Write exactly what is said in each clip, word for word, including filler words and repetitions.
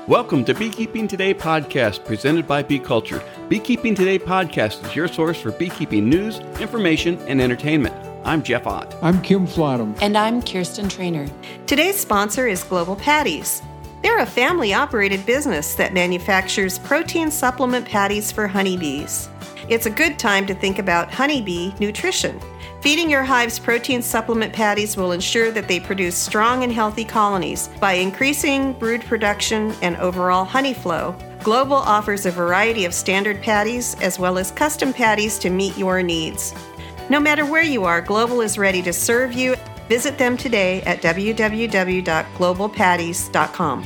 Welcome to Beekeeping Today podcast presented by Bee Culture. Beekeeping Today podcast is your source for beekeeping news, information, and entertainment. I'm Jeff Ott. I'm Kim Flottam. And I'm Kirsten Trainer. Today's sponsor is Global Patties. They're a family-operated business that manufactures protein supplement patties for honeybees. It's a good time to think about honeybee nutrition. Feeding your hive's protein supplement patties will ensure that they produce strong and healthy colonies by increasing brood production and overall honey flow. Global offers a variety of standard patties as well as custom patties to meet your needs. No matter where you are, Global is ready to serve you. Visit them today at w w w dot global patties dot com.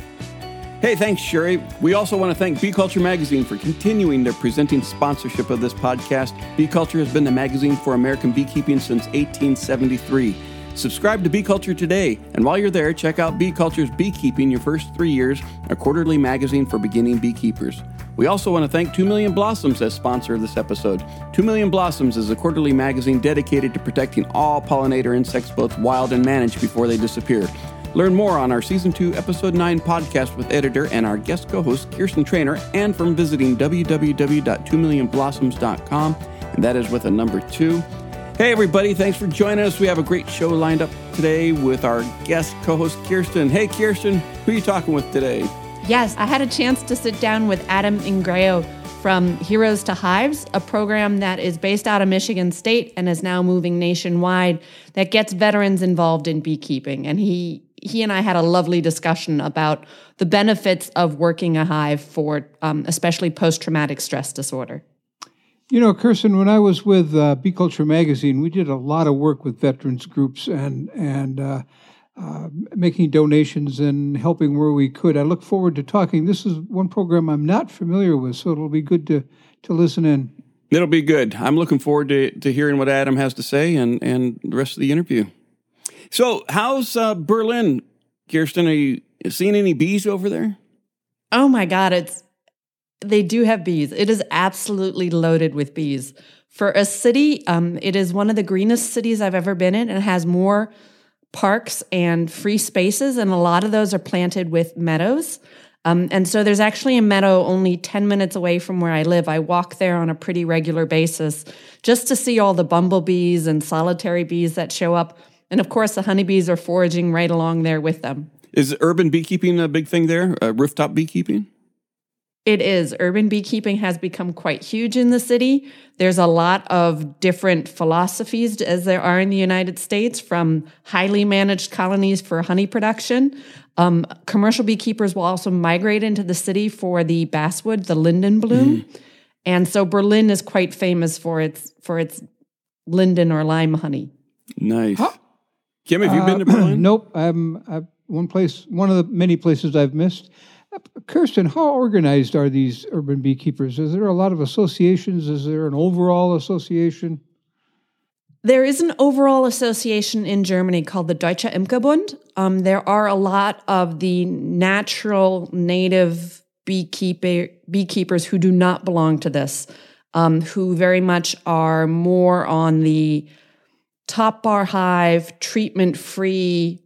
Hey, thanks, Sherry. We also want to thank Bee Culture Magazine for continuing their presenting sponsorship of this podcast. Bee Culture has been the magazine for American beekeeping since eighteen seventy-three. Subscribe to Bee Culture today, and while you're there, check out Bee Culture's Beekeeping Your First Three Years, a quarterly magazine for beginning beekeepers. We also want to thank Two Million Blossoms as sponsor of this episode. Two Million Blossoms is a quarterly magazine dedicated to protecting all pollinator insects, both wild and managed, before they disappear. Learn more on our Season two, Episode nine podcast with editor and our guest co-host, Kirsten Trainer, and from visiting w w w dot two million blossoms dot com, and that is with a number two. Hey, everybody, thanks for joining us. We have a great show lined up today with our guest co-host, Kirsten. Hey, Kirsten, who are you talking with today? Yes, I had a chance to sit down with Adam Ingrao from Heroes to Hives, a program that is based out of Michigan State and is now moving nationwide that gets veterans involved in beekeeping. And he he and I had a lovely discussion about the benefits of working a hive for um, especially post-traumatic stress disorder. You know, Kirsten, when I was with uh, Bee Culture Magazine, we did a lot of work with veterans groups and and uh, uh, making donations and helping where we could. I look forward to talking. This is one program I'm not familiar with, so it'll be good to, to listen in. It'll be good. I'm looking forward to, to hearing what Adam has to say and, and the rest of the interview. So how's uh, Berlin, Kirsten? Are you seeing any bees over there? Oh, my God. It's They do have bees. It is absolutely loaded with bees. For a city, um, it is one of the greenest cities I've ever been in, and it has more parks and free spaces, and a lot of those are planted with meadows. Um, and so there's actually a meadow only ten minutes away from where I live. I walk there on a pretty regular basis just to see all the bumblebees and solitary bees that show up. And of course, the honeybees are foraging right along there with them. Is urban beekeeping a big thing there? Uh, rooftop beekeeping? It is. Urban beekeeping has become quite huge in the city. There's a lot of different philosophies, as there are in the United States, from highly managed colonies for honey production. Um, commercial beekeepers will also migrate into the city for the basswood, the linden bloom. Mm. And so Berlin is quite famous for its for its linden or lime honey. Nice. Huh? Kim, have you uh, been to Berlin? Nope. I'm, I'm one place, one of the many places I've missed. Kirsten, how organized are these urban beekeepers? Is there a lot of associations? Is there an overall association? There is an overall association in Germany called the Deutscher Imkerbund. Um, there are a lot of the natural native beekeeper, beekeepers who do not belong to this, um, who very much are more on the top bar hive, treatment-free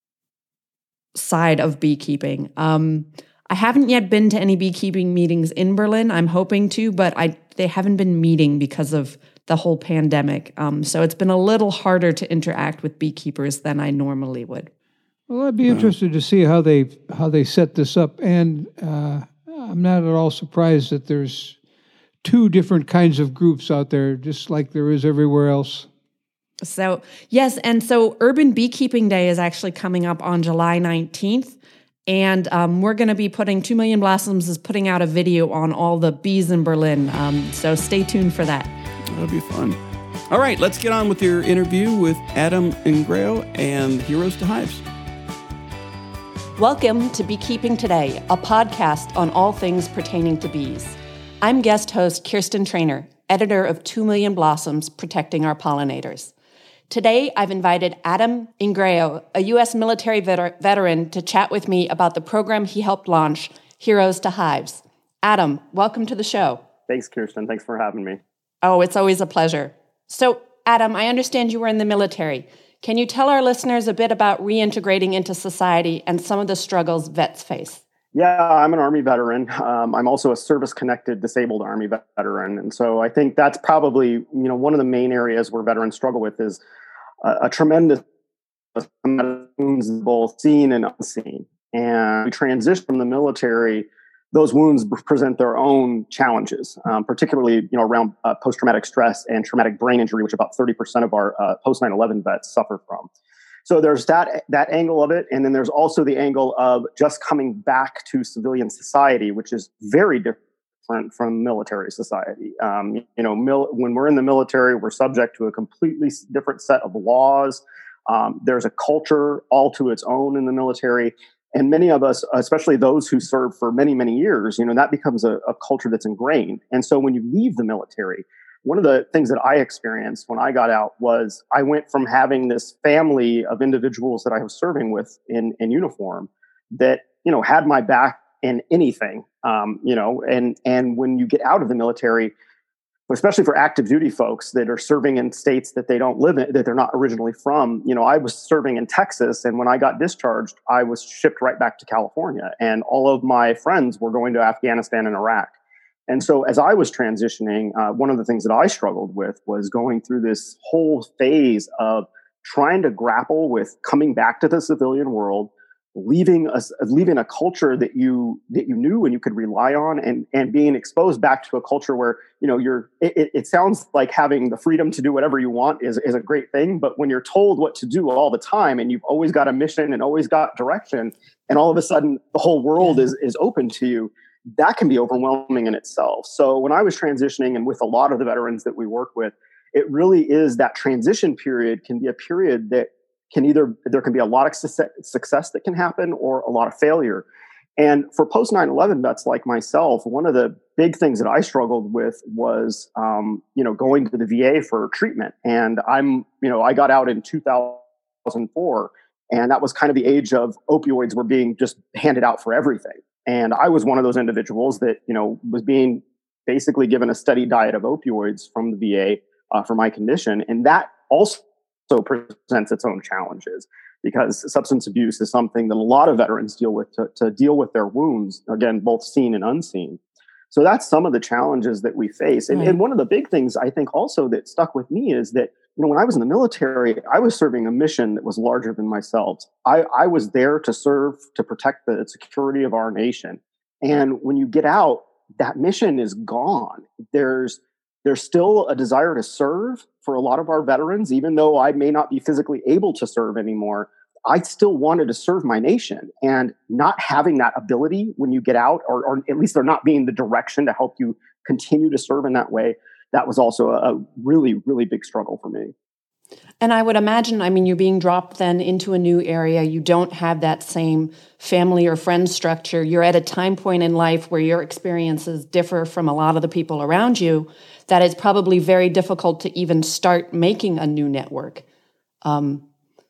side of beekeeping. Um, I haven't yet been to any beekeeping meetings in Berlin. I'm hoping to, but I they haven't been meeting because of the whole pandemic. Um, so it's been a little harder to interact with beekeepers than I normally would. Well, I'd be interested to see how they how they set this up, and uh, I'm not at all surprised that there's two different kinds of groups out there, just like there is everywhere else. So, yes, and so Urban Beekeeping Day is actually coming up on July nineteenth, and um, we're going to be putting, Two Million Blossoms is putting out a video on all the bees in Berlin, um, so stay tuned for that. That'll be fun. All right, let's get on with your interview with Adam Ingrao and Heroes to Hives. Welcome to Beekeeping Today, a podcast on all things pertaining to bees. I'm guest host Kirsten Trainer, editor of Two Million Blossoms, Protecting Our Pollinators. Today, I've invited Adam Ingrao, a U S military veter- veteran, to chat with me about the program he helped launch, Heroes to Hives. Adam, welcome to the show. Thanks, Kirsten. Thanks for having me. Oh, it's always a pleasure. So, Adam, I understand you were in the military. Can you tell our listeners a bit about reintegrating into society and some of the struggles vets face? Yeah, I'm an Army veteran. Um, I'm also a service-connected disabled Army veteran. And so I think that's probably, you know, one of the main areas where veterans struggle with is a, a tremendous amount of wounds, both seen and unseen. And we transition from the military, those wounds present their own challenges, um, particularly, you know, around uh, post-traumatic stress and traumatic brain injury, which about thirty percent of our uh, post nine eleven vets suffer from. So there's that that angle of it, and then there's also the angle of just coming back to civilian society, which is very different from military society. Um, you know, mil- when we're in the military, we're subject to a completely different set of laws. Um, there's a culture all to its own in the military, and many of us, especially those who serve for many, many years, you know, that becomes a, a culture that's ingrained. And so when you leave the military, one of the things that I experienced when I got out was I went from having this family of individuals that I was serving with in, in uniform that, you know, had my back in anything, um, you know, and, and when you get out of the military, especially for active duty folks that are serving in states that they don't live in, that they're not originally from, you know, I was serving in Texas, and when I got discharged, I was shipped right back to California, and all of my friends were going to Afghanistan and Iraq. And so as I was transitioning, uh, one of the things that I struggled with was going through this whole phase of trying to grapple with coming back to the civilian world, leaving a, leaving a culture that you that you knew and you could rely on, and and being exposed back to a culture where, you know, you're it, it sounds like having the freedom to do whatever you want is, is a great thing. But when you're told what to do all the time, and you've always got a mission and always got direction, and all of a sudden the whole world is is open to you, that can be overwhelming in itself. So when I was transitioning, and with a lot of the veterans that we work with, it really is that transition period can be a period that can either, there can be a lot of success that can happen or a lot of failure. And for post nine eleven vets like myself, one of the big things that I struggled with was, um, you know, going to the V A for treatment. And I'm, you know, I got out in two thousand four, and that was kind of the age of opioids were being just handed out for everything. And I was one of those individuals that, you know, was being basically given a steady diet of opioids from the V A uh, for my condition. And that also presents its own challenges, because substance abuse is something that a lot of veterans deal with to, to deal with their wounds, again, both seen and unseen. So that's some of the challenges that we face. And, right. and one of the big things I think also that stuck with me is that, you know, when I was in the military, I was serving a mission that was larger than myself. I, I was there to serve, to protect the security of our nation. And when you get out, that mission is gone. There's there's still a desire to serve for a lot of our veterans, even though I may not be physically able to serve anymore. I still wanted to serve my nation, and not having that ability when you get out, or, or at least there not being the direction to help you continue to serve in that way, that was also a really, really big struggle for me. And I would imagine, I mean, you're being dropped then into a new area. You don't have that same family or friend structure. You're at a time point in life where your experiences differ from a lot of the people around you, that it's probably very difficult to even start making a new network. Um,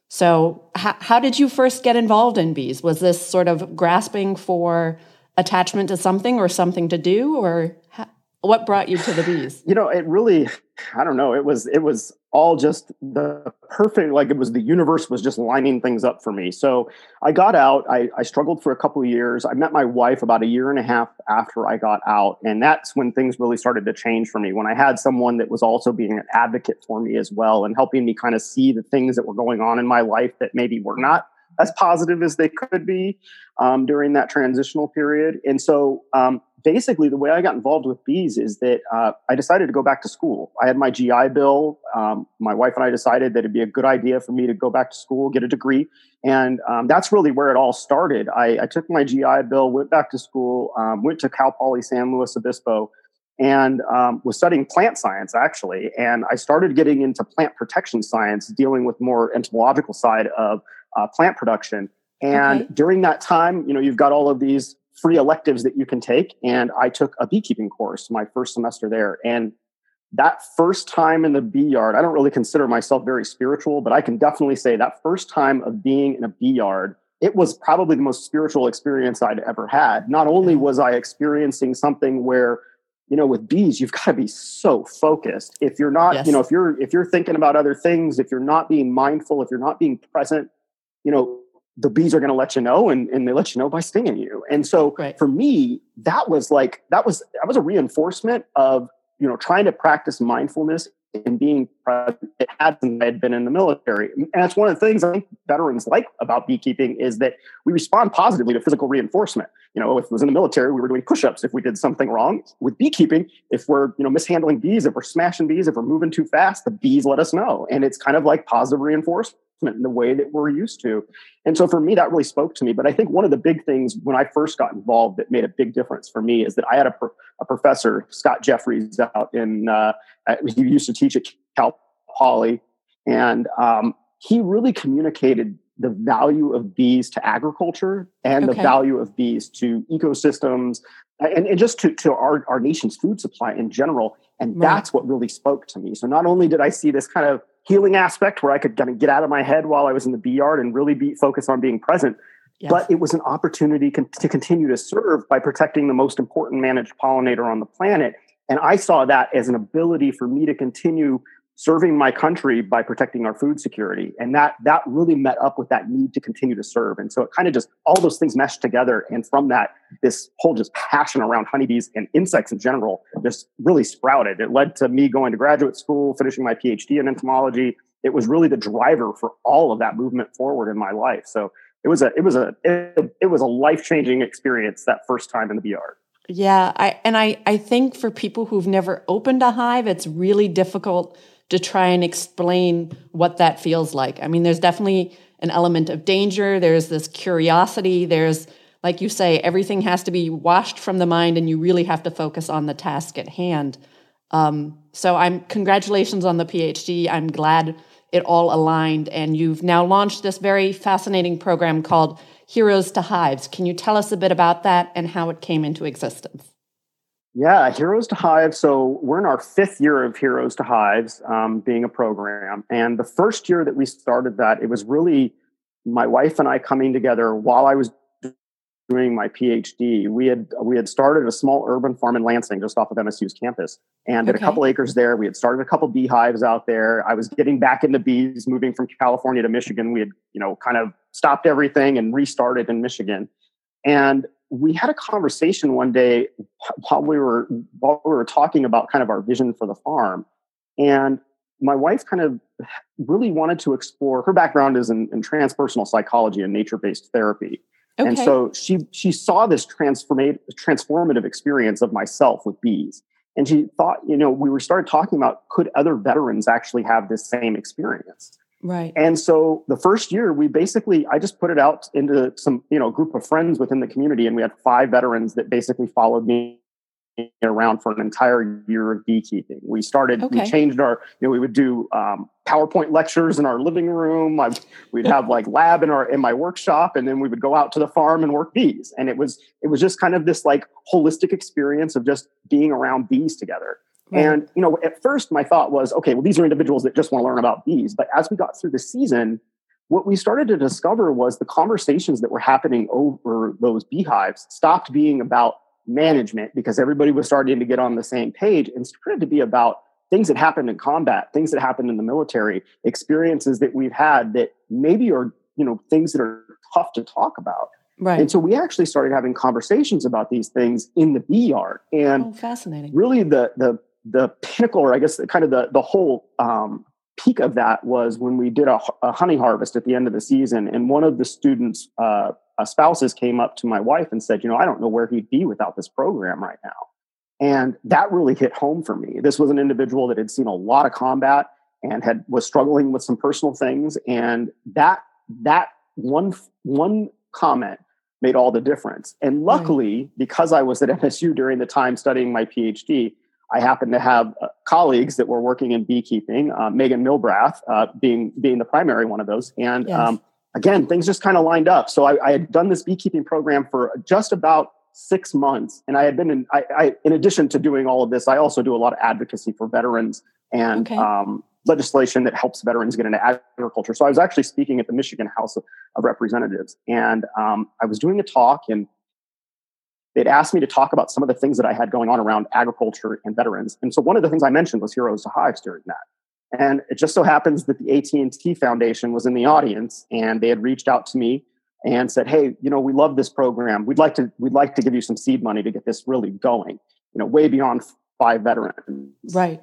so h- how did you first get involved in Bees? Was this sort of grasping for attachment to something or something to do, or ha- what brought you to the Bees? You know, it really, I don't know, it was, it was all just the perfect, like it was, the universe was just lining things up for me. So I got out, I, I struggled for a couple of years. I met my wife about a year and a half after I got out. And that's when things really started to change for me, when I had someone that was also being an advocate for me as well, and helping me kind of see the things that were going on in my life that maybe were not as positive as they could be um, during that transitional period. And so um, basically the way I got involved with Bees is that uh, I decided to go back to school. I had my G I Bill. Um, my wife and I decided that it'd be a good idea for me to go back to school, get a degree. And um, that's really where it all started. I, I took my G I Bill, went back to school, um, went to Cal Poly San Luis Obispo, and um, was studying plant science, actually. And I started getting into plant protection science, dealing with more entomological side of uh, plant production. And okay. during that time, you know, you've got all of these free electives that you can take. And I took a beekeeping course my first semester there. And that first time in the bee yard, I don't really consider myself very spiritual, but I can definitely say that first time of being in a bee yard, it was probably the most spiritual experience I'd ever had. Not only was I experiencing something where, you know, with bees, you've got to be so focused. If you're not, yes. you know, if you're, if you're thinking about other things, if you're not being mindful, if you're not being present, you know, the bees are going to let you know, and, and they let you know by stinging you. And so right. for me, that was like, that was, that was a reinforcement of, you know, trying to practice mindfulness and being present. It had since I had been in the military. And that's one of the things I think veterans like about beekeeping is that we respond positively to physical reinforcement. You know, if it was in the military, we were doing push-ups if we did something wrong. With beekeeping, if we're, you know, mishandling bees, if we're smashing bees, if we're moving too fast, the bees let us know. And it's kind of like positive reinforcement in the way that we're used to. And so for me, that really spoke to me. But I think one of the big things when I first got involved that made a big difference for me is that I had a, pro- a professor, Scott Jeffries, out in, uh, he used to teach at Cal Poly. And um, he really communicated the value of bees to agriculture and Okay. the value of bees to ecosystems and, and just to, to our, our nation's food supply in general. And Right. that's what really spoke to me. So not only did I see this kind of healing aspect where I could kind of get out of my head while I was in the bee yard and really be focused on being present, Yes. but it was an opportunity con- to continue to serve by protecting the most important managed pollinator on the planet. And I saw that as an ability for me to continue serving my country by protecting our food security. And that that really met up with that need to continue to serve. And so it kind of just, all those things meshed together. And from that, this whole just passion around honeybees and insects in general just really sprouted. It led to me going to graduate school, finishing my PhD in entomology. It was really the driver for all of that movement forward in my life. So it was a, it was a, it, it was a life-changing experience that first time in the bee yard. Yeah. I, and I, I think for people who've never opened a hive, it's really difficult to try and explain what that feels like. I mean, there's definitely an element of danger. There's this curiosity. There's, like you say, everything has to be washed from the mind and you really have to focus on the task at hand. Um, so I'm congratulations on the PhD. I'm glad it all aligned. And you've now launched this very fascinating program called Heroes to Hives. Can you tell us a bit about that and how it came into existence? Yeah, Heroes to Hives. So we're in our fifth year of Heroes to Hives, um, being a program. And the first year that we started that, it was really my wife and I coming together while I was doing my PhD. We had we had started a small urban farm in Lansing, just off of M S U's campus, and had Okay. a couple acres there. We had started a couple beehives out there. I was getting back into bees, moving from California to Michigan. We had, you know, kind of stopped everything and restarted in Michigan. And we had a conversation one day while we were while we were talking about kind of our vision for the farm. And my wife kind of really wanted to explore, her background is in, in transpersonal psychology and nature-based therapy. Okay. And so she she saw this transformative transformative experience of myself with bees. And she thought, you know, we were started talking about, could other veterans actually have this same experience? Right. And so the first year, we basically, I just put it out into some, you know, group of friends within the community. And we had five veterans that basically followed me around for an entire year of beekeeping. We started, Okay. we changed our, you know, we would do um, PowerPoint lectures in our living room. I, we'd have like lab in our, in my workshop, and then we would go out to the farm and work bees. And it was, it was just kind of this like holistic experience of just being around bees together. Right. And, you know, at first my thought was, okay, well, these are individuals that just want to learn about bees. But as we got through the season, what we started to discover was the conversations that were happening over those beehives stopped being about management, because everybody was starting to get on the same page, and started to be about things that happened in combat, things that happened in the military, experiences that we've had that maybe are, you know, things that are tough to talk about. Right. And so we actually started having conversations about these things in the bee yard. And Oh, fascinating. really the the the pinnacle, or I guess the, kind of the the whole um, peak of that was when we did a, a honey harvest at the end of the season. And one of the students' uh, uh, spouses came up to my wife and said, you know, I don't know where he'd be without this program right now. And that really hit home for me. This was an individual that had seen a lot of combat and had was struggling with some personal things. And that that one one comment made all the difference. And luckily, right. because I was at M S U during the time studying my PhD, I happened to have uh, colleagues that were working in beekeeping, uh, Megan Milbrath uh, being being the primary one of those. And Yes. um, again, things just kind of lined up. So I, I had done this beekeeping program for just about six months. And I had been in, I, I, in addition to doing all of this, I also do a lot of advocacy for veterans and Okay. um, legislation that helps veterans get into agriculture. So I was actually speaking at the Michigan House of, of Representatives. And um, I was doing a talk, and they'd asked me to talk about some of the things that I had going on around agriculture and veterans. And so one of the things I mentioned was Heroes to Hives during that. And it just so happens that the A T and T Foundation was in the audience, and they had reached out to me and said, "Hey, you know, we love this program. We'd like to we'd like to give you some seed money to get this really going. You know, way beyond five veterans." Right.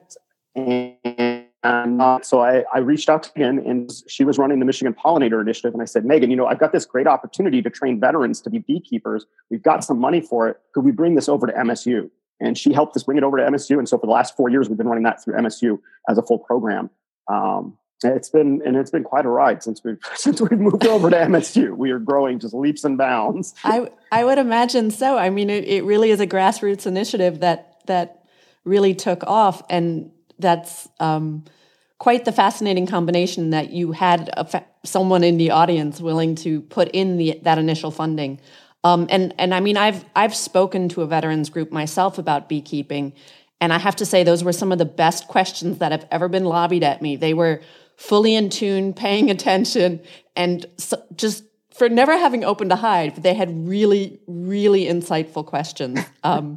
And, and uh, so I, I reached out to Megan, and she was running the Michigan Pollinator Initiative. And I said, "Megan, you know, I've got this great opportunity to train veterans to be beekeepers. We've got some money for it. Could we bring this over to M S U?" And she helped us bring it over to M S U. And so for the last four years, we've been running that through M S U as a full program. Um, It's been and it's been quite a ride since we've since we've moved over to M S U. We are growing just leaps and bounds. I I would imagine so. I mean, it, it really is a grassroots initiative that that really took off, and that's um, quite the fascinating combination that you had a fa- someone in the audience willing to put in the that initial funding. Um, and and I mean, I've I've spoken to a veterans group myself about beekeeping, and I have to say those were some of the best questions that have ever been lobbied at me. They were fully in tune, paying attention, and so just for never having opened a hive, they had really, really insightful questions. Um,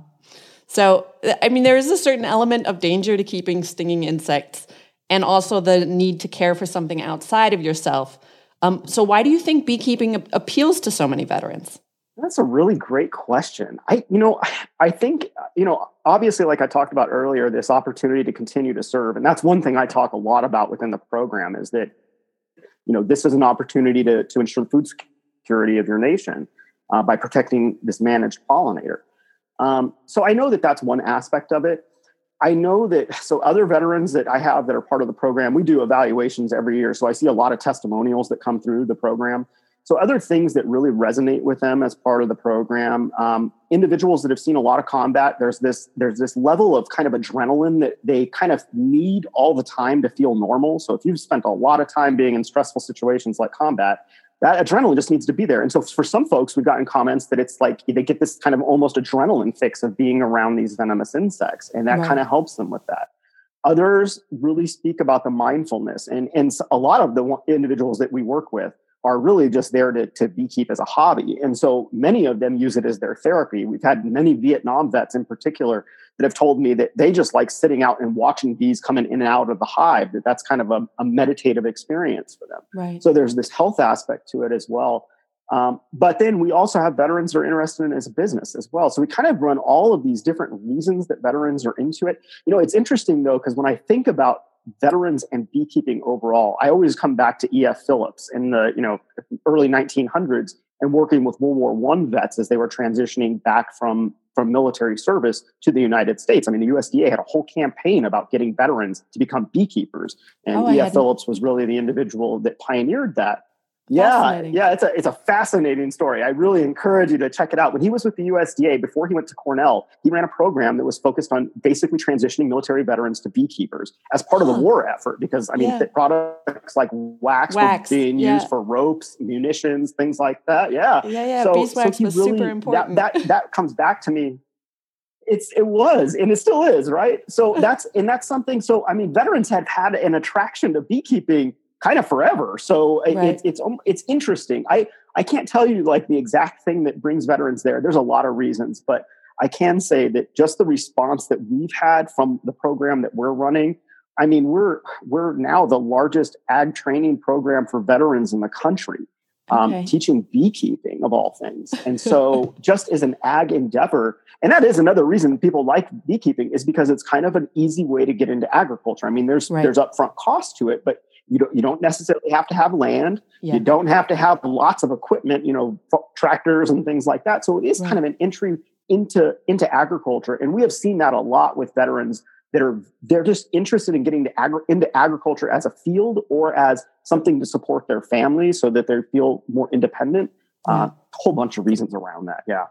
so, I mean, there is a certain element of danger to keeping stinging insects, and also the need to care for something outside of yourself. Um, so why do you think beekeeping a- appeals to so many veterans? That's a really great question. I, you know, I think, you know, obviously, like I talked about earlier, this opportunity to continue to serve. And that's one thing I talk a lot about within the program is that, you know, this is an opportunity to, to ensure the food security of your nation uh, by protecting this managed pollinator. Um, so I know that that's one aspect of it. I know that, so other veterans that I have that are part of the program, we do evaluations every year. So I see a lot of testimonials that come through the program. So other things that really resonate with them as part of the program, um, individuals that have seen a lot of combat, there's this there's this level of kind of adrenaline that they kind of need all the time to feel normal. So if you've spent a lot of time being in stressful situations like combat, that adrenaline just needs to be there. And so for some folks, we've gotten comments that it's like they get this kind of almost adrenaline fix of being around these venomous insects, and that right. kind of helps them with that. Others really speak about the mindfulness, and, and a lot of the individuals that we work with are really just there to, to beekeep as a hobby. And so many of them use it as their therapy. We've had many Vietnam vets in particular that have told me that they just like sitting out and watching bees coming in and out of the hive, that that's kind of a, a meditative experience for them. Right. So there's this health aspect to it as well. Um, but then we also have veterans that are interested in it as a business as well. So we kind of run all of these different reasons that veterans are into it. You know, it's interesting though, because when I think about veterans and beekeeping overall, I always come back to E F Phillips in the, you know, early nineteen hundreds and working with World War One vets as they were transitioning back from, from military service to the United States. I mean, the U S D A had a whole campaign about getting veterans to become beekeepers. And oh, E F Phillips was really the individual that pioneered that. Yeah, yeah, it's a it's a fascinating story. I really encourage you to check it out. When he was with the U S D A, before he went to Cornell, he ran a program that was focused on basically transitioning military veterans to beekeepers as part of the war effort. Because, I mean, yeah. products like wax, wax. were being yeah. used for ropes, munitions, things like that. Yeah, yeah, yeah. So, beeswax so was really, super important. That, that, that comes back to me. It's it was, and it still is, right? So that's, and that's something, so, I mean, veterans have had an attraction to beekeeping kind of forever. So right. it, it's it's interesting. I, I can't tell you like the exact thing that brings veterans there. There's a lot of reasons, but I can say that just the response that we've had from the program that we're running, I mean, we're we're now the largest ag training program for veterans in the country, um, okay. teaching beekeeping of all things. And so just as an ag endeavor, and that is another reason people like beekeeping is because it's kind of an easy way to get into agriculture. I mean, there's right. there's upfront cost to it, but You don't, you don't necessarily have to have land. Yeah. You don't have to have lots of equipment, you know, tractors and things like that. So it is right. kind of an entry into, into agriculture. And we have seen that a lot with veterans that are, they're just interested in getting to agri- into agriculture as a field or as something to support their family so that they feel more independent. Yeah. Uh, a whole bunch of reasons around that. Yeah.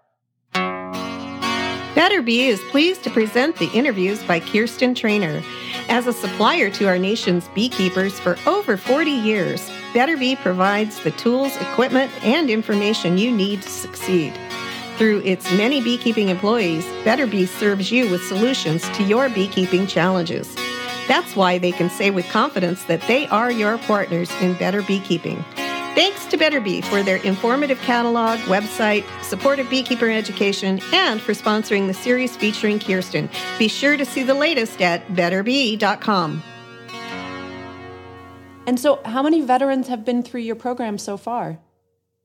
Better Bee is pleased to present the interviews by Kirsten Trainer. As a supplier to our nation's beekeepers for over forty years, Better Bee provides the tools, equipment, and information you need to succeed. Through its many beekeeping employees, Better Bee serves you with solutions to your beekeeping challenges. That's why they can say with confidence that they are your partners in better beekeeping. Thanks to Better Bee for their informative catalog, website, supportive beekeeper education, and for sponsoring the series featuring Kirsten. Be sure to see the latest at better bee dot com. And so how many veterans have been through your program so far?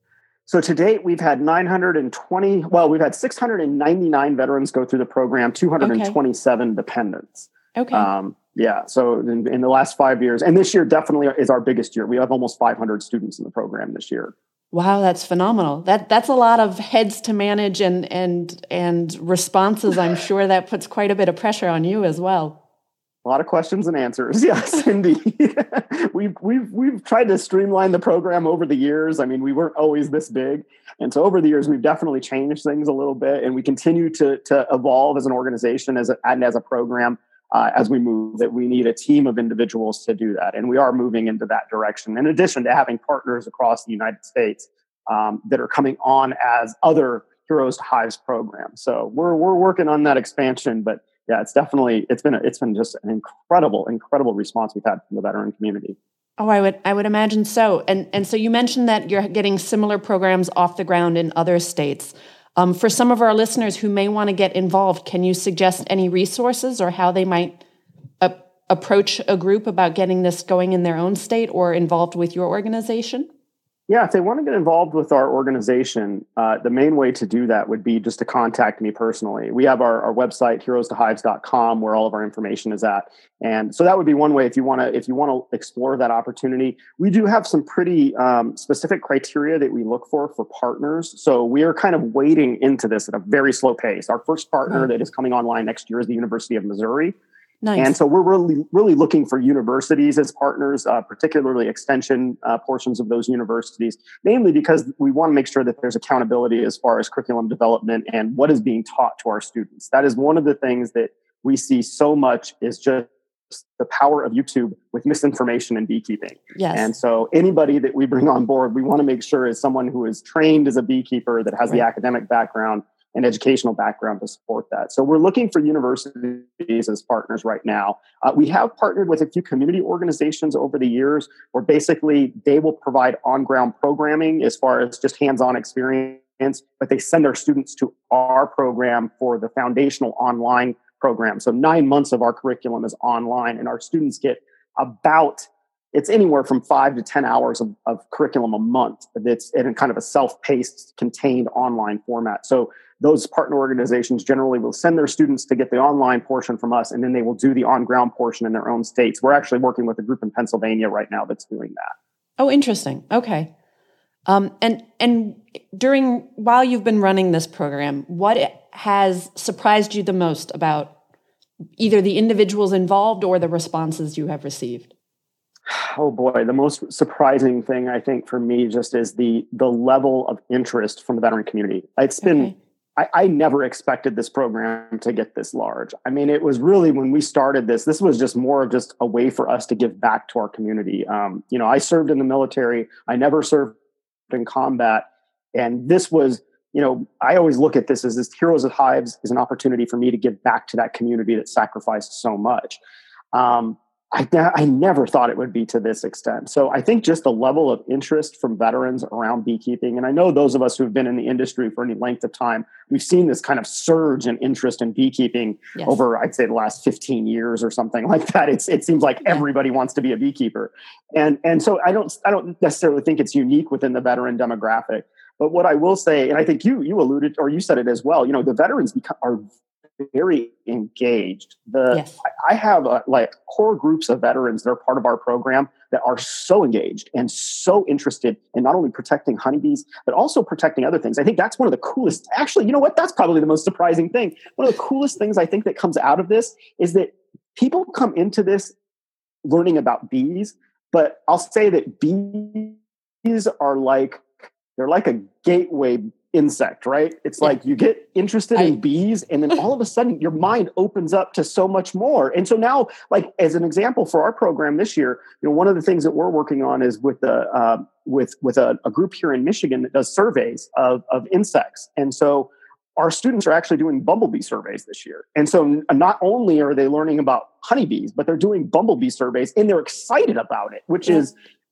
So to date, we've had nine hundred twenty, well, we've had six hundred ninety-nine veterans go through the program, two hundred twenty-seven okay. dependents. Okay. Um, yeah. So in, in the last five years, and this year definitely is our biggest year. We have almost five hundred students in the program this year. Wow, that's phenomenal. That that's a lot of heads to manage and and and responses. I'm sure that puts quite a bit of pressure on you as well. A lot of questions and answers. Yes, indeed. we've we've we've tried to streamline the program over the years. I mean, we weren't always this big, and so over the years, we've definitely changed things a little bit, and we continue to to evolve as an organization, as a, and as a program. Uh, as we move, that we need a team of individuals to do that. And we are moving into that direction. In addition to having partners across the United States um, that are coming on as other Heroes to Hives programs. So we're we're working on that expansion. But yeah, it's definitely, it's been, a, it's been just an incredible, incredible response we've had from the veteran community. Oh, I would, I would imagine so. And, and so you mentioned that you're getting similar programs off the ground in other states. Um, for some of our listeners who may want to get involved, can you suggest any resources or how they might a- approach a group about getting this going in their own state or involved with your organization? Yeah, if they want to get involved with our organization, uh, the main way to do that would be just to contact me personally. We have our, our website, heroes to hives dot com, where all of our information is at. And so that would be one way if you want to if you want to explore that opportunity. We do have some pretty um, specific criteria that we look for for partners. So we are kind of wading into this at a very slow pace. Our first partner that is coming online next year is the University of Missouri. Nice. And so we're really, really looking for universities as partners, uh, particularly extension uh, portions of those universities, namely because we want to make sure that there's accountability as far as curriculum development and what is being taught to our students. That is one of the things that we see so much is just the power of YouTube with misinformation in beekeeping. Yes. And so anybody that we bring on board, we want to make sure is someone who is trained as a beekeeper, that has right. the academic background and educational background to support that. So we're looking for universities as partners right now. Uh, we have partnered with a few community organizations over the years where basically they will provide on-ground programming as far as just hands-on experience, but they send their students to our program for the foundational online program. So nine months of our curriculum is online, and our students get about it's anywhere from five to ten hours of, of curriculum a month. That's in kind of a self-paced, contained online format. So those partner organizations generally will send their students to get the online portion from us, and then they will do the on-ground portion in their own states. We're actually working with a group in Pennsylvania right now that's doing that. Oh, interesting. Okay. Um, and and during while you've been running this program, what has surprised you the most about either the individuals involved or the responses you have received? Oh boy, the most surprising thing I think for me just is the the level of interest from the veteran community. It's been, okay. I, I never expected this program to get this large. I mean, it was really when we started this, this was just more of just a way for us to give back to our community. Um, you know, I served in the military. I never served in combat. And this was, you know, I always look at this as this Heroes of Hives is an opportunity for me to give back to that community that sacrificed so much. Um, I, I never thought it would be to this extent. So I think just the level of interest from veterans around beekeeping, and I know those of us who have been in the industry for any length of time, we've seen this kind of surge in interest in beekeeping yes. over, I'd say, the last fifteen years or something like that. It's, it seems like yeah. everybody wants to be a beekeeper. And, and so I don't, I don't necessarily think it's unique within the veteran demographic. But what I will say, and I think you, you alluded, or you said it as well, you know, the veterans become, are very engaged. The yes. I, I have uh, like core groups of veterans that are part of our program that are so engaged and so interested in not only protecting honeybees, but also protecting other things. I think that's one of the coolest, actually, you know what? That's probably the most surprising thing. One of the coolest things I think that comes out of this is that people come into this learning about bees, but I'll say that bees are like, they're like a gateway insect, right? It's yeah. like you get interested I, in bees, and then all of a sudden your mind opens up to so much more. And so now, like as an example for our program this year, you know, one of the things that we're working on is with the uh, with with a, a group here in Michigan that does surveys of of insects. And so our students are actually doing bumblebee surveys this year. And so not only are they learning about honeybees, but they're doing bumblebee surveys, and they're excited about it, which yeah. is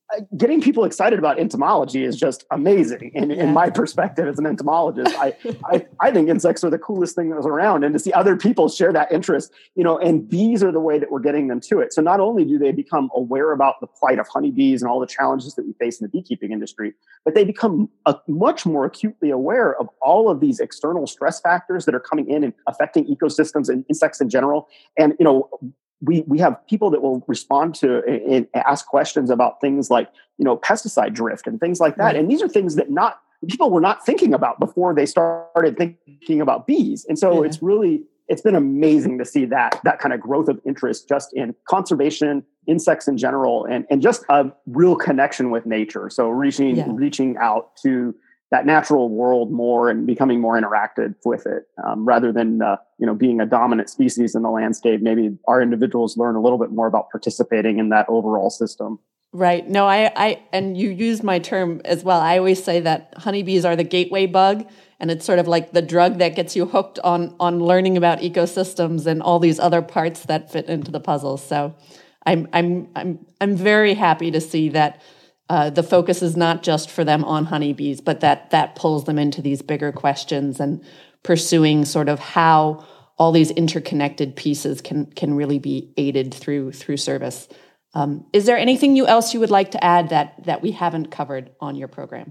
getting people excited about entomology is just amazing. In, yeah. in my perspective as an entomologist, I, I, I think insects are the coolest thing that's around, and to see other people share that interest, you know, and bees are the way that we're getting them to it. So not only do they become aware about the plight of honeybees and all the challenges that we face in the beekeeping industry, but they become a, much more acutely aware of all of these external stress factors that are coming in and affecting ecosystems and insects in general. And, you know, We we have people that will respond to and ask questions about things like, you know, pesticide drift and things like that. Right. And these are things that not people were not thinking about before they started thinking about bees. And so yeah. it's really, it's been amazing to see that that kind of growth of interest just in conservation, insects in general, and, and just a real connection with nature. So reaching yeah. reaching out to that natural world more and becoming more interactive with it, um, rather than uh, you know being a dominant species in the landscape. Maybe our individuals learn a little bit more about participating in that overall system. Right. No, I, I, and you used my term as well. I always say that honeybees are the gateway bug, and it's sort of like the drug that gets you hooked on on learning about ecosystems and all these other parts that fit into the puzzle. So, I'm I'm I'm I'm very happy to see that. Uh, the focus is not just for them on honeybees, but that that pulls them into these bigger questions and pursuing sort of how all these interconnected pieces can can really be aided through through service. Um, is there anything you else you would like to add that that we haven't covered on your program?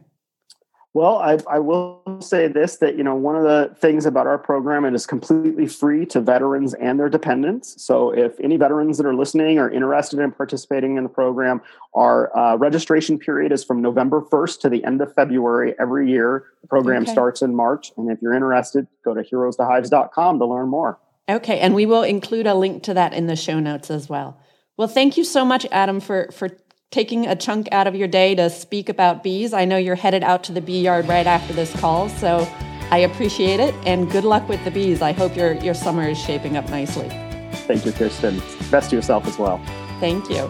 Well, I, I will say this, that, you know, one of the things about our program, it is completely free to veterans and their dependents. So if any veterans that are listening are interested in participating in the program, our uh, registration period is from November first to the end of February every year. The program okay. starts in March. And if you're interested, go to heroes to hives dot com to learn more. Okay. And we will include a link to that in the show notes as well. Well, thank you so much, Adam, for, for taking a chunk out of your day to speak about bees. I know you're headed out to the bee yard right after this call, so I appreciate it, and good luck with the bees. I hope your, your summer is shaping up nicely. Thank you, Kirsten. Best to yourself as well. Thank you.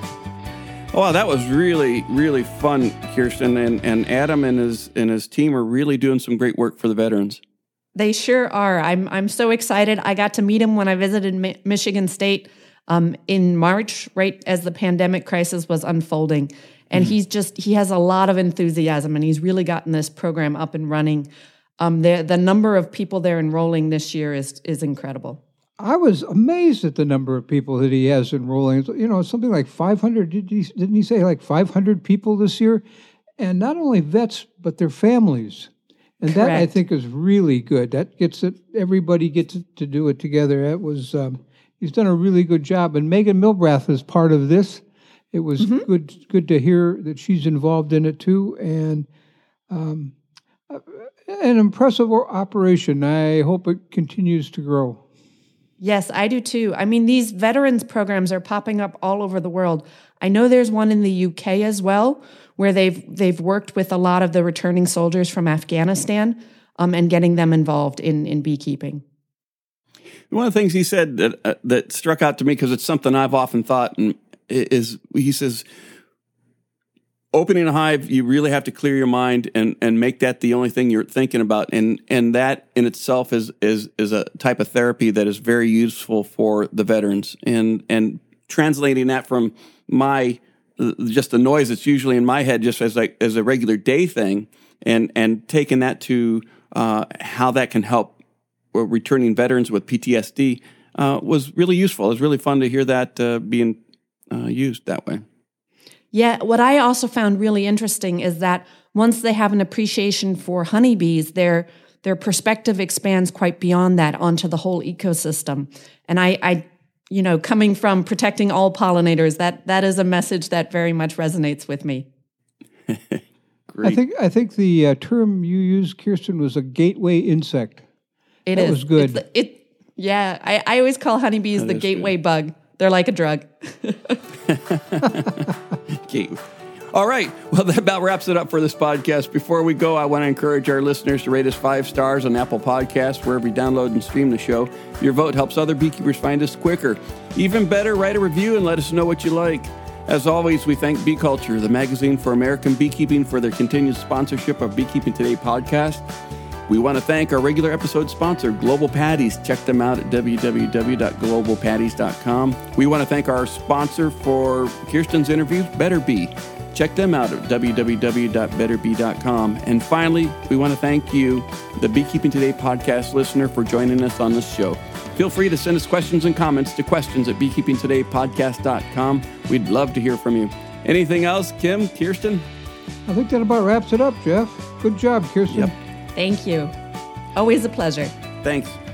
Oh, wow, that was really, really fun, Kirsten, and, and Adam and his and his team are really doing some great work for the veterans. They sure are. I'm I'm so excited. I got to meet him when I visited Mi- Michigan State Um, in March, right as the pandemic crisis was unfolding. And mm-hmm. he's just, he has a lot of enthusiasm, and he's really gotten this program up and running. Um, the, the number of people they're enrolling this year is is incredible. I was amazed at the number of people that he has enrolling. You know, something like five hundred, did he, didn't he say like five hundred people this year? And not only vets, but their families. And Correct. That, I think, is really good. That gets it, everybody gets to do it together. That was... Um, He's done a really good job, and Megan Milbrath is part of this. It was mm-hmm. good, good to hear that she's involved in it too, and um, an impressive operation. I hope it continues to grow. Yes, I do too. I mean, these veterans programs are popping up all over the world. I know there's one in the U K as well, where they've they've worked with a lot of the returning soldiers from Afghanistan um, and getting them involved in in beekeeping. One of the things he said that uh, that struck out to me, because it's something I've often thought, and is he says, opening a hive, you really have to clear your mind and, and make that the only thing you're thinking about, and and that in itself is is is a type of therapy that is very useful for the veterans, and and translating that from my just the noise that's usually in my head just as like as a regular day thing, and and taking that to uh, how that can help returning veterans with P T S D uh, was really useful. It was really fun to hear that uh, being uh, used that way. Yeah, what I also found really interesting is that once they have an appreciation for honeybees, their their perspective expands quite beyond that onto the whole ecosystem. And I, I you know, coming from protecting all pollinators, that that is a message that very much resonates with me. Great. I think I think the uh, term you used, Kirsten, was a gateway insect. It that is. was good. It's, it, yeah, I, I always call honeybees that the gateway good. bug. They're like a drug. Okay. All right. Well, that about wraps it up for this podcast. Before we go, I want to encourage our listeners to rate us five stars on Apple Podcasts, wherever you download and stream the show. Your vote helps other beekeepers find us quicker. Even better, write a review and let us know what you like. As always, we thank Bee Culture, the magazine for American beekeeping, for their continued sponsorship of Beekeeping Today podcast. We want to thank our regular episode sponsor, Global Patties. Check them out at w w w dot global patties dot com. We want to thank our sponsor for Kirsten's interview, Better Bee. Check them out at w w w dot better bee dot com. And finally, we want to thank you, the Beekeeping Today podcast listener, for joining us on this show. Feel free to send us questions and comments to questions at beekeeping today podcast dot com. We'd love to hear from you. Anything else, Kim, Kirsten? I think that about wraps it up, Jeff. Good job, Kirsten. Yep. Thank you. Always a pleasure. Thanks.